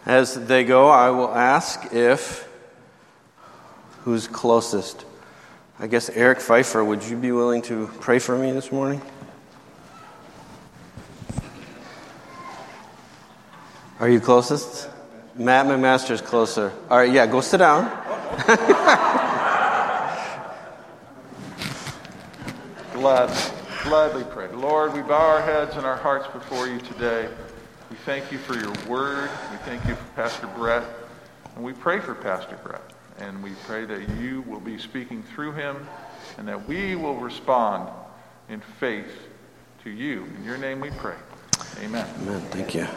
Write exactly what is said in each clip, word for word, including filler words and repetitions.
As they go, I will ask if, who's closest? I guess Eric Pfeiffer, would you be willing to pray for me this morning? Are you closest? Matt McMaster's closer. All right, yeah, go sit down. Glad, gladly pray. Lord, we bow our heads and our hearts before you today. We thank you for your word. We thank you for Pastor Brett. And we pray for Pastor Brett. And we pray that you will be speaking through him and that we will respond in faith to you. In your name we pray. Amen. Amen. Thank you.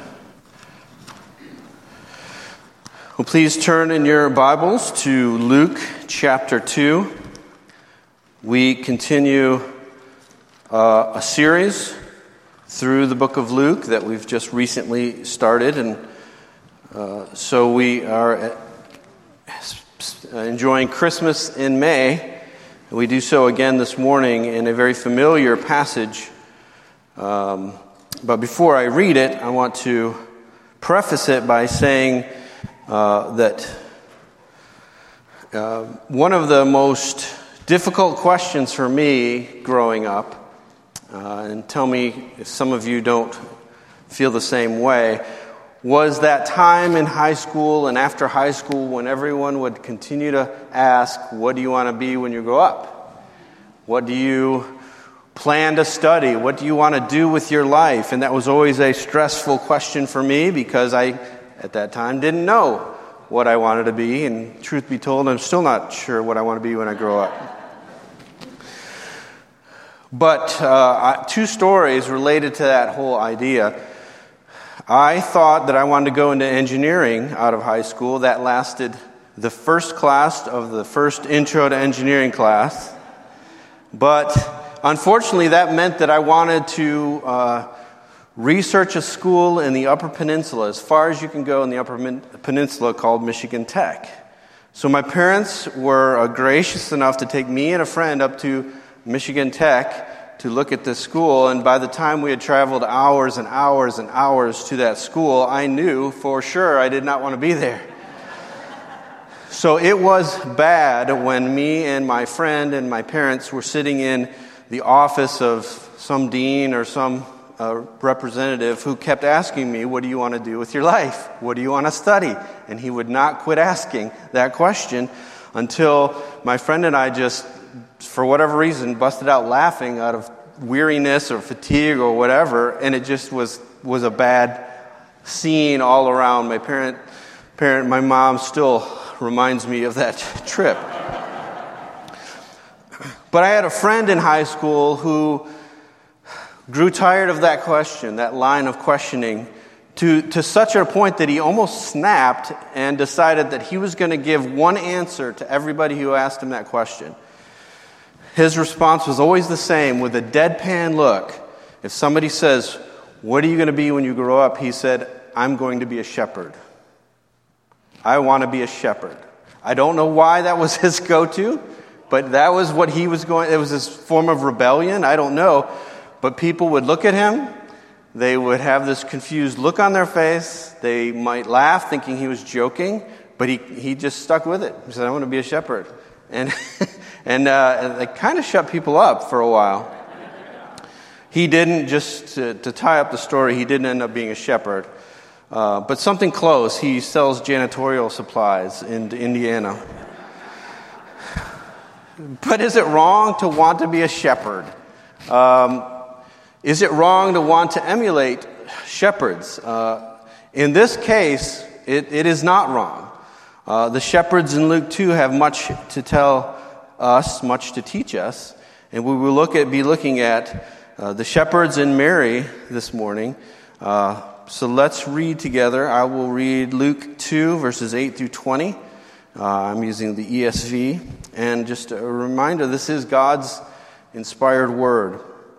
Well, please turn in your Bibles to Luke chapter two. We continue uh, a series through the book of Luke that we've just recently started, and uh, so we are enjoying Christmas in May. We do so again this morning in a very familiar passage. Um, but before I read it, I want to preface it by saying uh, that uh, one of the most difficult questions for me growing up, Uh, and tell me if some of you don't feel the same way, was that time in high school and after high school when everyone would continue to ask, what do you want to be when you grow up? What do you plan to study? What do you want to do with your life? And that was always a stressful question for me because I, at that time, didn't know what I wanted to be. And truth be told, I'm still not sure what I want to be when I grow up. But uh, two stories related to that whole idea. I thought that I wanted to go into engineering out of high school. That lasted the first class of the first intro to engineering class. But unfortunately, that meant that I wanted to uh, research a school in the Upper Peninsula, as far as you can go in the Upper Peninsula, called Michigan Tech. So my parents were uh, gracious enough to take me and a friend up to Michigan Tech to look at this school, and by the time we had traveled hours and hours and hours to that school, I knew for sure I did not want to be there. So it was bad when me and my friend and my parents were sitting in the office of some dean or some uh, representative who kept asking me, what do you want to do with your life? What do you want to study? And he would not quit asking that question until my friend and I just, for whatever reason, busted out laughing out of weariness or fatigue or whatever, and it just was was a bad scene all around. My parent, parent, my mom still reminds me of that trip. But I had a friend in high school who grew tired of that question, that line of questioning, to, to such a point that he almost snapped and decided that he was going to give one answer to everybody who asked him that question. His response was always the same, with a deadpan look. If somebody says, what are you going to be when you grow up? He said, I'm going to be a shepherd. I want to be a shepherd. I don't know why that was his go-to, but that was what he was going, it was his form of rebellion. I don't know. But people would look at him. They would have this confused look on their face. They might laugh thinking he was joking, but he, he just stuck with it. He said, I want to be a shepherd. And and uh, it kind of shut people up for a while. He didn't, just to, to tie up the story, he didn't end up being a shepherd. Uh, but something close. He sells janitorial supplies in Indiana. But is it wrong to want to be a shepherd? Um, is it wrong to want to emulate shepherds? Uh, in this case, it, it is not wrong. Uh, the shepherds in Luke two have much to tell us, much to teach us, and we will look at be looking at uh, the shepherds and Mary this morning. Uh, so let's read together. I will read Luke two, verses eight through twenty. Uh, I'm using the E S V, and just a reminder, this is God's inspired word.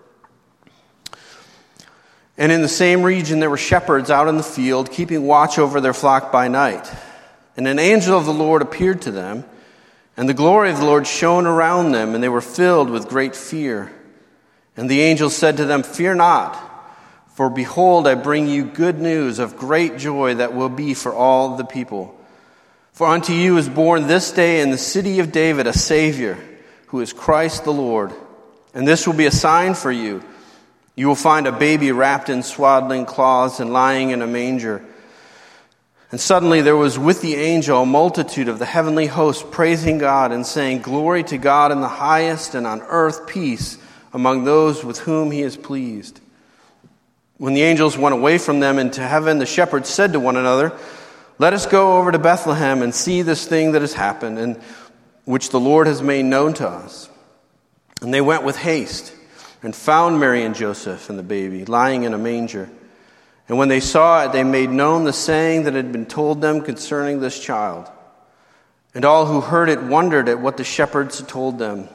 And in the same region there were shepherds out in the field, keeping watch over their flock by night. And an angel of the Lord appeared to them, and the glory of the Lord shone around them, and they were filled with great fear. And the angel said to them, fear not, For behold, I bring you good news of great joy that will be for all the people. For unto you is born this day in the city of David a Savior, who is Christ the Lord. And this will be a sign for you. You will find a baby wrapped in swaddling cloths and lying in a manger." And suddenly there was with the angel a multitude of the heavenly host praising God and saying, "Glory to God in the highest, and on earth peace among those with whom he is pleased." When the angels went away from them into heaven, the shepherds said to one another, "Let us go over to Bethlehem and see this thing that has happened, and which the Lord has made known to us." And they went with haste and found Mary and Joseph and the baby lying in a manger. And when they saw it, they made known the saying that had been told them concerning this child. And all who heard it wondered at what the shepherds had told them.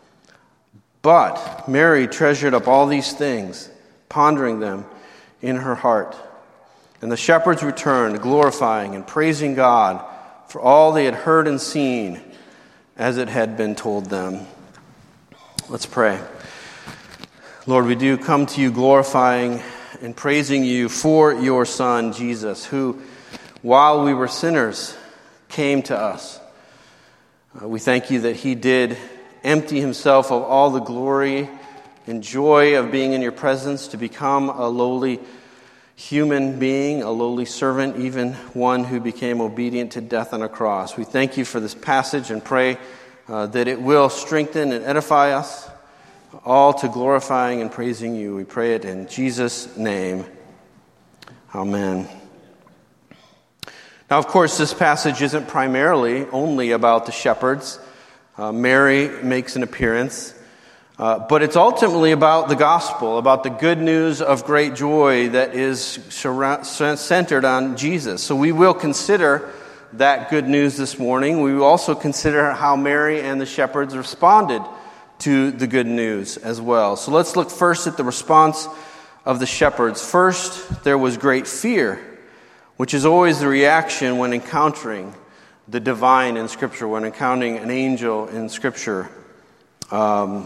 But Mary treasured up all these things, pondering them in her heart. And the shepherds returned, glorifying and praising God for all they had heard and seen as it had been told them. Let's pray. Lord, we do come to you glorifying and praising you for your Son, Jesus, who, while we were sinners, came to us. Uh, we thank you that he did empty himself of all the glory and joy of being in your presence to become a lowly human being, a lowly servant, even one who became obedient to death on a cross. We thank you for this passage and pray uh, that it will strengthen and edify us, all to glorifying and praising you. We pray it in Jesus' name. Amen. Now, of course, this passage isn't primarily only about the shepherds. Uh, Mary makes an appearance. Uh, but it's ultimately about the gospel, about the good news of great joy that is surround, centered on Jesus. So we will consider that good news this morning. We will also consider how Mary and the shepherds responded to the good news as well. So let's look first at the response of the shepherds. First, there was great fear, which is always the reaction when encountering the divine in Scripture, when encountering an angel in Scripture. Um,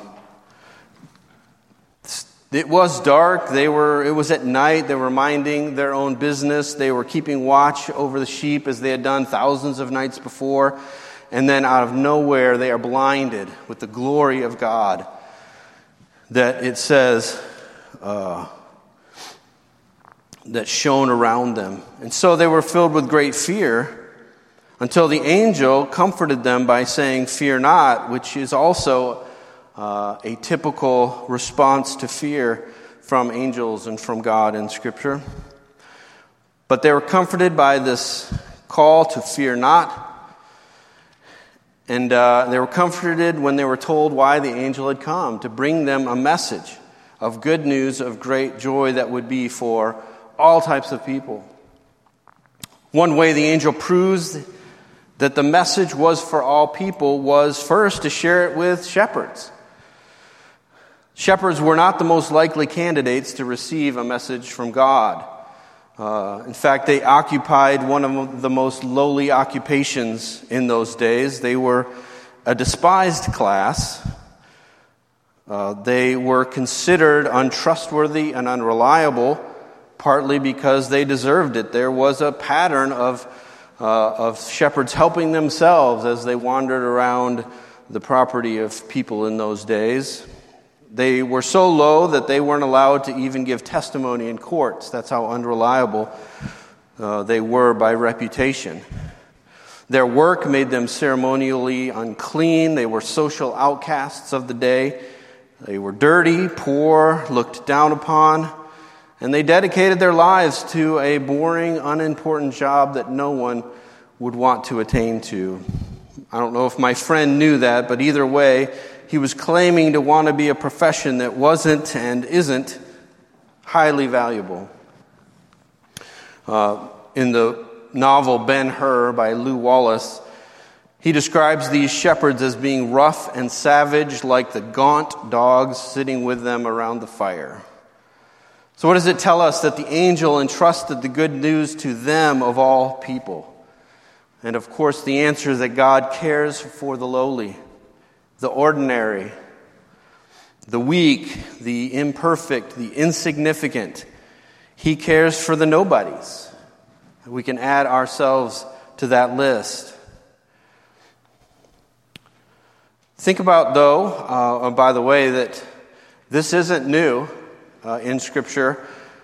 it was dark. They were. It was at night. They were minding their own business. They were keeping watch over the sheep as they had done thousands of nights before. And then out of nowhere, they are blinded with the glory of God that it says uh, that shone around them. And so they were filled with great fear until the angel comforted them by saying, "Fear not," which is also uh, a typical response to fear from angels and from God in Scripture. But they were comforted by this call to fear not. And uh, they were comforted when they were told why the angel had come, to bring them a message of good news of great joy that would be for all types of people. One way the angel proves that the message was for all people was first to share it with shepherds. Shepherds were not the most likely candidates to receive a message from God. Uh, in fact, they occupied one of the most lowly occupations in those days. They were a despised class. Uh, they were considered untrustworthy and unreliable, partly because they deserved it. There was a pattern of uh, of shepherds helping themselves as they wandered around the property of people in those days. They were so low that they weren't allowed to even give testimony in courts. That's how unreliable uh, they were by reputation. Their work made them ceremonially unclean. They were social outcasts of the day. They were dirty, poor, looked down upon, and they dedicated their lives to a boring, unimportant job that no one would want to attain to. I don't know if my friend knew that, but either way, he was claiming to want to be a profession that wasn't and isn't highly valuable. Uh, in the novel Ben-Hur by Lew Wallace, he describes these shepherds as being rough and savage like the gaunt dogs sitting with them around the fire. So what does it tell us? That the angel entrusted the good news to them of all people. And of course the answer is that God cares for the lowly, the ordinary, the weak, the imperfect, the insignificant. He cares for the nobodies. We can add ourselves to that list. Think about, though, uh, by the way, that this isn't new uh, in Scripture.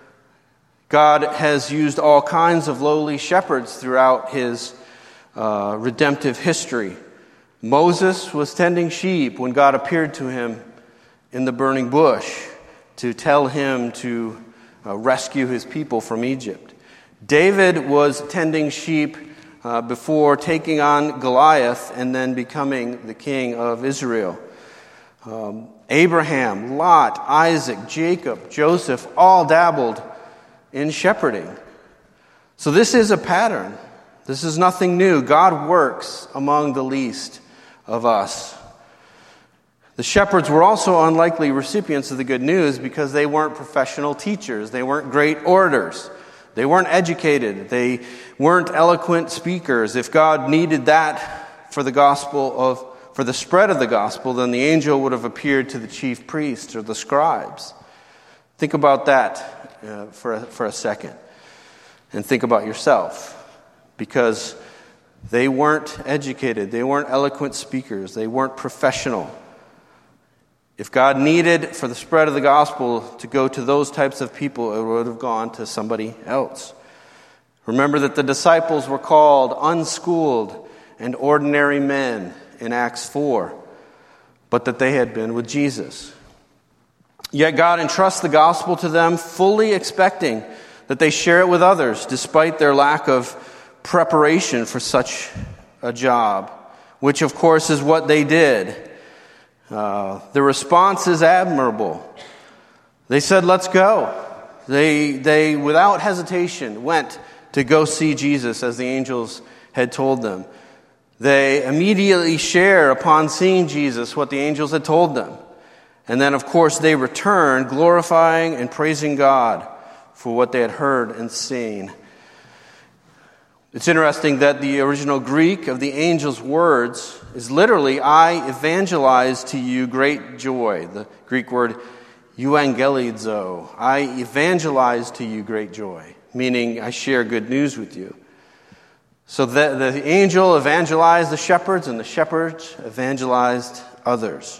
God has used all kinds of lowly shepherds throughout his uh, redemptive history. Moses was tending sheep when God appeared to him in the burning bush to tell him to uh, rescue his people from Egypt. David was tending sheep uh, before taking on Goliath and then becoming the king of Israel. Um, Abraham, Lot, Isaac, Jacob, Joseph all dabbled in shepherding. So this is a pattern. This is nothing new. God works among the least of us. The shepherds were also unlikely recipients of the good news because they weren't professional teachers. They weren't great orators. They weren't educated. They weren't eloquent speakers. If God needed that for the gospel of, for the spread of the gospel, then the angel would have appeared to the chief priests or the scribes. Think about that uh, for a, for a second, and think about yourself, because they weren't educated. They weren't eloquent speakers. They weren't professional. If God needed for the spread of the gospel to go to those types of people, it would have gone to somebody else. Remember that the disciples were called unschooled and ordinary men in Acts four, but that they had been with Jesus. Yet God entrusts the gospel to them, fully expecting that they share it with others, despite their lack of preparation for such a job, which of course is what they did. Uh, the response is admirable. They said, let's go. They, they, without hesitation, went to go see Jesus as the angels had told them. They immediately share upon seeing Jesus what the angels had told them. And then, of course, they return glorifying and praising God for what they had heard and seen. It's interesting that the original Greek of the angel's words is literally, I evangelize to you great joy. The Greek word euangelizo. I evangelize to you great joy, meaning I share good news with you. So the, the angel evangelized the shepherds, and the shepherds evangelized others.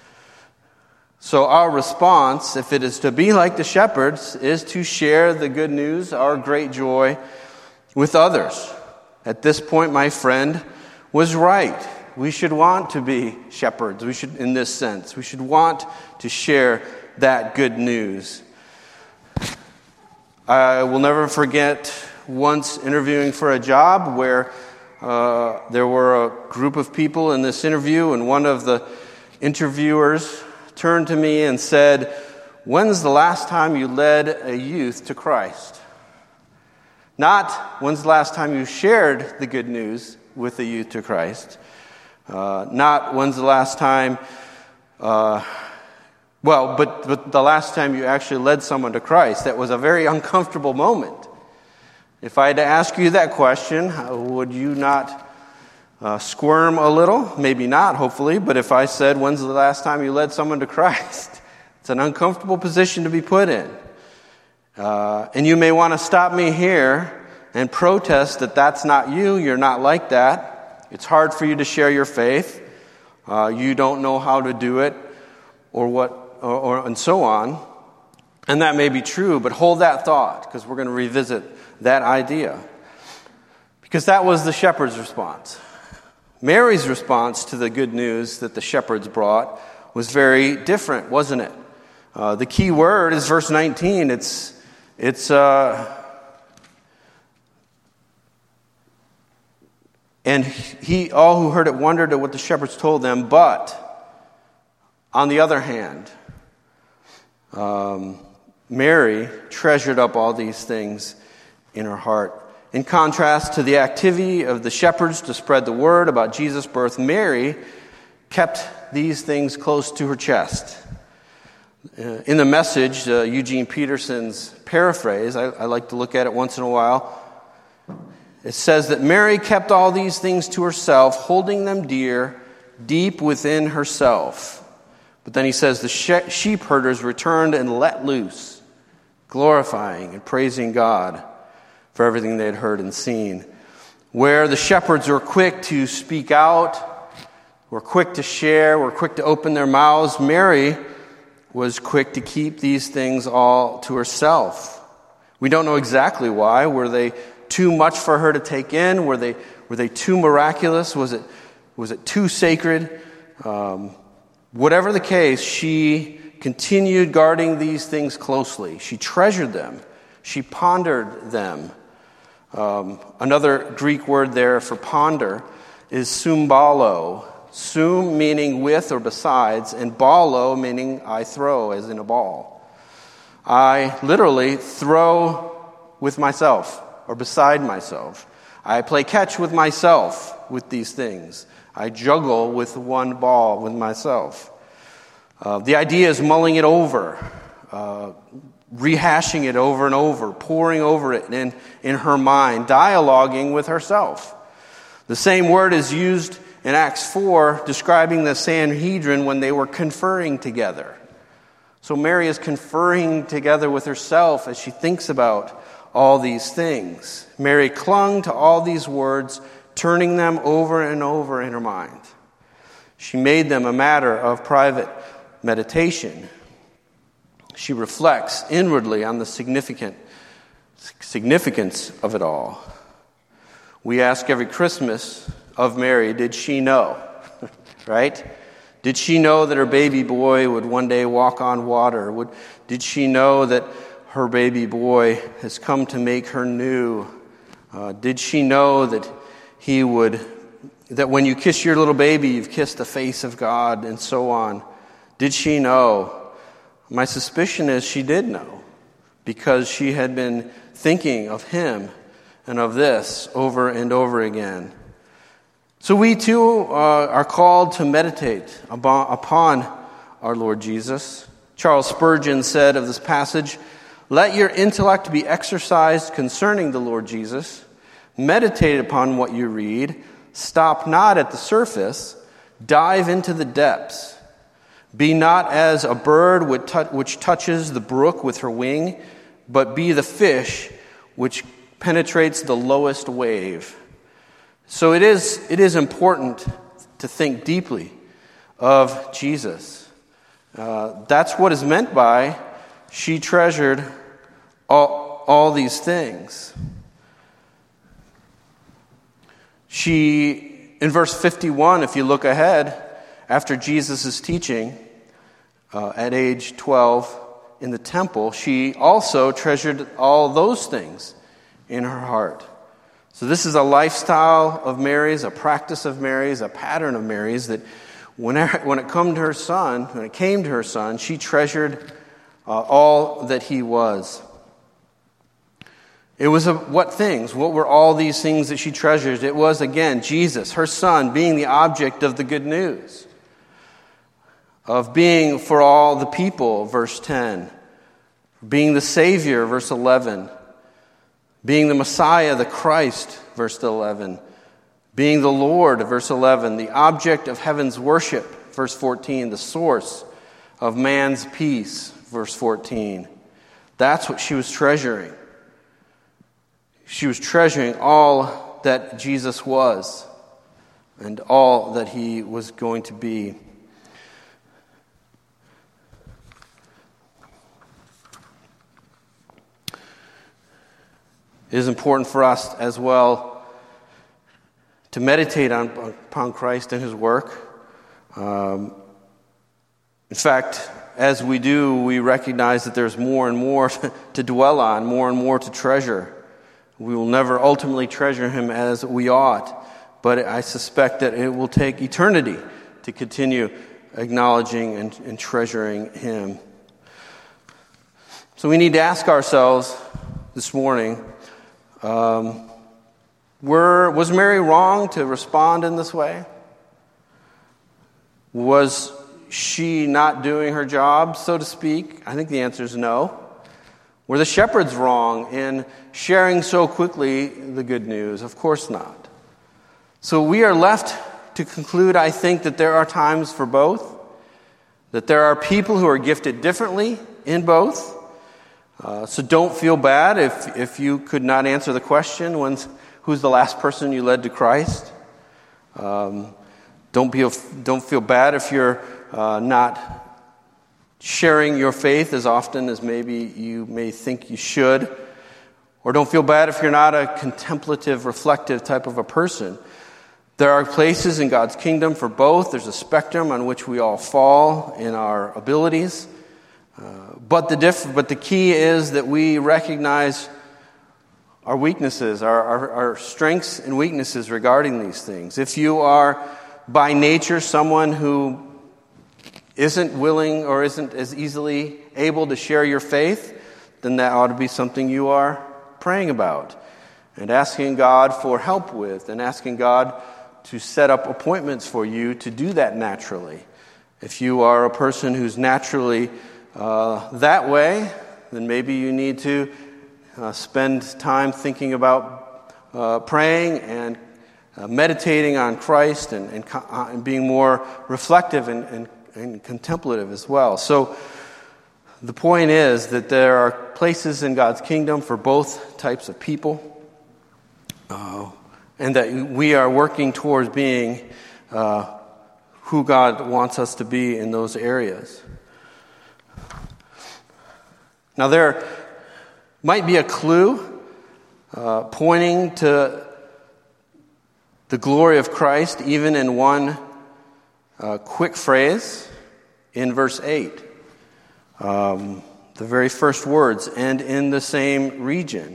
So our response, if it is to be like the shepherds, is to share the good news, our great joy, with others. At this point, my friend was right. We should want to be shepherds. We should, in this sense, we should want to share that good news. I will never forget once interviewing for a job where uh, there were a group of people in this interview, and one of the interviewers turned to me and said, "When's the last time you led a youth to Christ?" Not, when's the last time you shared the good news with the youth to Christ? Uh, not, when's the last time, uh, well, but, but the last time you actually led someone to Christ. That was a very uncomfortable moment. If I had to ask you that question, would you not uh, squirm a little? Maybe not, hopefully. But if I said, when's the last time you led someone to Christ? It's an uncomfortable position to be put in. Uh, and you may want to stop me here and protest that that's not you. You're not like that. It's hard for you to share your faith. Uh, you don't know how to do it, or what, or, or and so on. And that may be true, but hold that thought, because we're going to revisit that idea. Because that was the shepherd's response. Mary's response to the good news that the shepherds brought was very different, wasn't it? Uh, the key word is verse nineteen. It's It's, uh, and he, all who heard it wondered at what the shepherds told them, but on the other hand, um, Mary treasured up all these things in her heart. In contrast to the activity of the shepherds to spread the word about Jesus' birth, Mary kept these things close to her chest. Uh, in the Message, uh, Eugene Peterson's paraphrase, I, I like to look at it once in a while. It says that Mary kept all these things to herself, holding them dear, deep within herself. But then he says the she- sheep herders returned and let loose, glorifying and praising God for everything they had heard and seen. Where the shepherds were quick to speak out, were quick to share, were quick to open their mouths, Mary was quick to keep these things all to herself. We don't know exactly why. Were they too much for her to take in? Were they were they too miraculous? Was it was it too sacred? Um, whatever the case, she continued guarding these things closely. She treasured them. She pondered them. Um, another Greek word there for ponder is sumbalo. Sum meaning with or besides, and balo meaning I throw, as in a ball. I literally throw with myself or beside myself. I play catch with myself with these things. I juggle with one ball with myself. Uh, the idea is mulling it over, uh, rehashing it over and over, poring over it in, in her mind, dialoguing with herself. The same word is used in Acts four, describing the Sanhedrin when they were conferring together. So Mary is conferring together with herself as she thinks about all these things. Mary clung to all these words, turning them over and over in her mind. She made them a matter of private meditation. She reflects inwardly on the significant significance of it all. We ask every Christmas of Mary, did she know? Right? Did she know that her baby boy would one day walk on water? Would, did she know that her baby boy has come to make her new? Uh, did she know that he would, that when you kiss your little baby, you've kissed the face of God, and so on? Did she know? My suspicion is she did know, because she had been thinking of him and of this over and over again. So we too uh, are called to meditate upon our Lord Jesus. Charles Spurgeon said of this passage, "Let your intellect be exercised concerning the Lord Jesus. Meditate upon what you read. Stop not at the surface. Dive into the depths. Be not as a bird which touches the brook with her wing, but be the fish which penetrates the lowest wave." So it is, it is important to think deeply of Jesus. Uh, that's what is meant by she treasured all, all these things. She, in verse fifty-one, if you look ahead, after Jesus' teaching uh, at age twelve in the temple, she also treasured all those things in her heart. So this is a lifestyle of Mary's, a practice of Mary's, a pattern of Mary's, that whenever, when it came to her son, when it came to her son, she treasured uh, all that he was. It was a, what things? What were all these things that she treasured? It was, again, Jesus, her son, being the object of the good news, of being for all the people, verse ten, being the Savior, verse eleven, being the Messiah, the Christ, verse eleven. Being the Lord, verse eleven. The object of heaven's worship, verse fourteen. The source of man's peace, verse fourteen. That's what she was treasuring. She was treasuring all that Jesus was and all that he was going to be. It is important for us as well to meditate on, upon Christ and his work. Um, in fact, as we do, we recognize that there's more and more to dwell on, more and more to treasure. We will never ultimately treasure him as we ought, but I suspect that it will take eternity to continue acknowledging and, and treasuring him. So we need to ask ourselves this morning, Um, were, was Mary wrong to respond in this way? Was she not doing her job, so to speak? I think the answer is no. Were the shepherds wrong in sharing so quickly the good news? Of course not. So we are left to conclude, I think, that there are times for both, that there are people who are gifted differently in both. Uh, so don't feel bad if, if you could not answer the question, when's, who's the last person you led to Christ? Um, don't, be, don't feel bad if you're uh, not sharing your faith as often as maybe you may think you should. Or don't feel bad if you're not a contemplative, reflective type of a person. There are places in God's kingdom for both. There's a spectrum on which we all fall in our abilities. Uh, but the diff- but the key is that we recognize our weaknesses, our, our, our strengths and weaknesses regarding these things. If you are by nature someone who isn't willing or isn't as easily able to share your faith, then that ought to be something you are praying about and asking God for help with, and asking God to set up appointments for you to do that naturally. If you are a person who's naturally uh, that way, then maybe you need to uh, spend time thinking about uh, praying and uh, meditating on Christ and, and, uh, and being more reflective and, and, and contemplative as well. So the point is that there are places in God's kingdom for both types of people, uh, and that we are working towards being uh, who God wants us to be in those areas. Now, there might be a clue uh, pointing to the glory of Christ even in one uh, quick phrase in verse eight. Um, the very first words, and in the same region.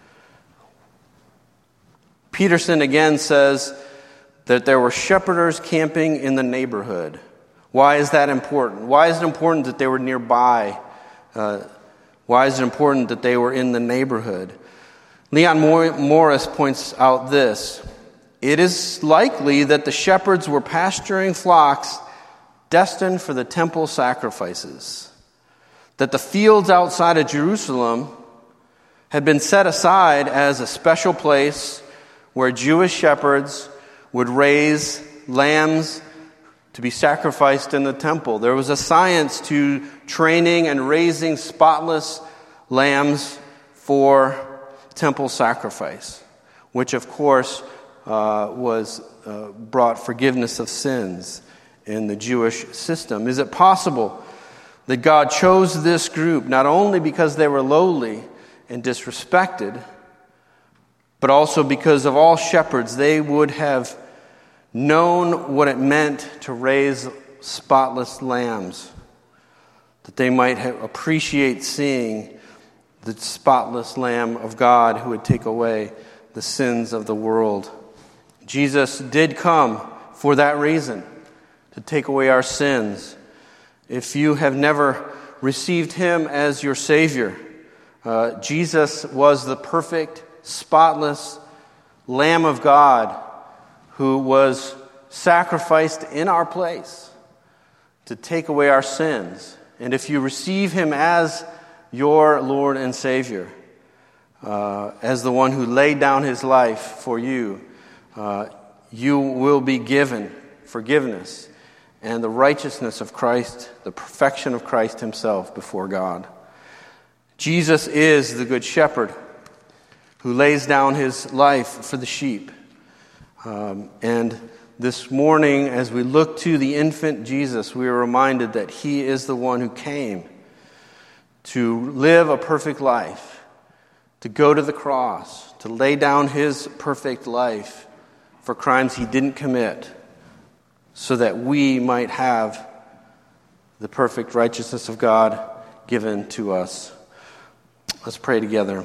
Peterson again says that there were shepherders camping in the neighborhood. Why is that important? Why is it important that they were nearby? Uh, why is it important that they were in the neighborhood? Leon Morris points out this. It is likely that the shepherds were pasturing flocks destined for the temple sacrifices. That the fields outside of Jerusalem had been set aside as a special place where Jewish shepherds would raise lambs to be sacrificed in the temple. There was a science to training and raising spotless lambs for temple sacrifice, which of course uh, was uh, brought forgiveness of sins in the Jewish system. Is it possible that God chose this group not only because they were lowly and disrespected, but also because of all shepherds, they would have known what it meant to raise spotless lambs, that they might have appreciate seeing the spotless Lamb of God who would take away the sins of the world. Jesus did come for that reason, to take away our sins. If you have never received Him as your Savior, uh, Jesus was the perfect, spotless Lamb of God who was sacrificed in our place to take away our sins. And if you receive Him as your Lord and Savior, uh, as the one who laid down His life for you, uh, you will be given forgiveness and the righteousness of Christ, the perfection of Christ Himself before God. Jesus is the Good Shepherd who lays down His life for the sheep. Um, and this morning, as we look to the infant Jesus, we are reminded that He is the one who came to live a perfect life, to go to the cross, to lay down His perfect life for crimes He didn't commit, so that we might have the perfect righteousness of God given to us. Let's pray together.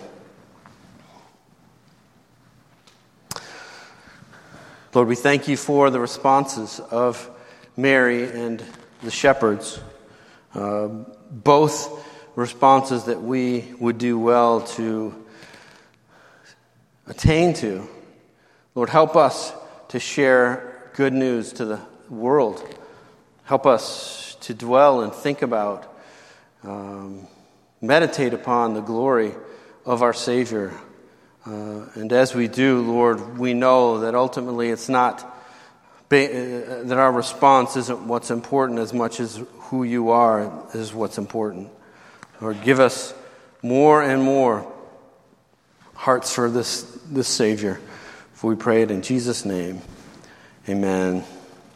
Lord, we thank You for the responses of Mary and the shepherds, uh, both responses that we would do well to attain to. Lord, help us to share good news to the world. Help us to dwell and think about, um, meditate upon the glory of our Savior. Uh, and as we do, Lord, we know that ultimately it's not, ba- uh, that our response isn't what's important as much as who You are is what's important. Lord, give us more and more hearts for this, this Savior. For we pray it in Jesus' name. Amen.